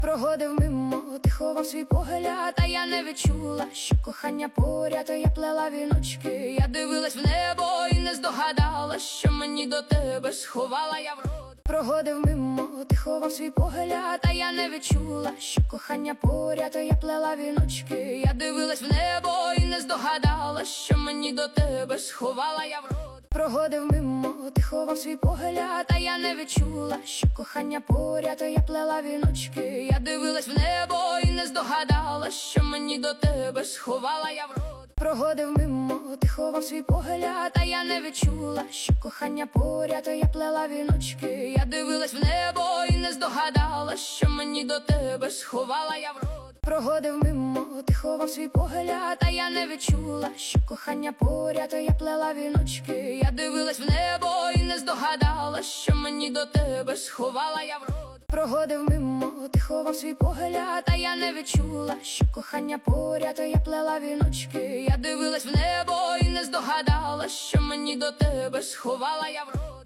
Проходив мимо, ти ховав свій погляд, а я не відчула, що кохання поряд. Я плела віночки, я дивилась в небо і не здогадалась, що мені до тебе сховала я в рот. Проходив мимо, ти ховав свій погляд, а я не відчула, що кохання поряд. Я плела віночки, я дивилась в небо і не здогадалась, що мені до тебе сховала я в рот. Проходив мимо, ти ховав свій погляд, а я не відчула, що кохання поряд. Я плела віночки, я дивилась в небо і не здогадалась, що мені до тебе сховала я в рот. Проходив мимо, ти ховав свій погляд, а я не відчула, що кохання поряд. Я плела віночки, я дивилась в небо і не здогадалась, що мені до тебе сховала я в рот. Проходив мимо, ти ховав свій погляд, а я не відчула, що кохання поряд. Я плела віночки, я дивилась в небо і не здогадалась, що мені до тебе сховала я в рот. Проходив мимо, ти ховав свій погляд, а я не відчула, що кохання поряд. Я плела віночки, я дивилась в небо і не здогадалась, що мені до тебе сховала я в рот.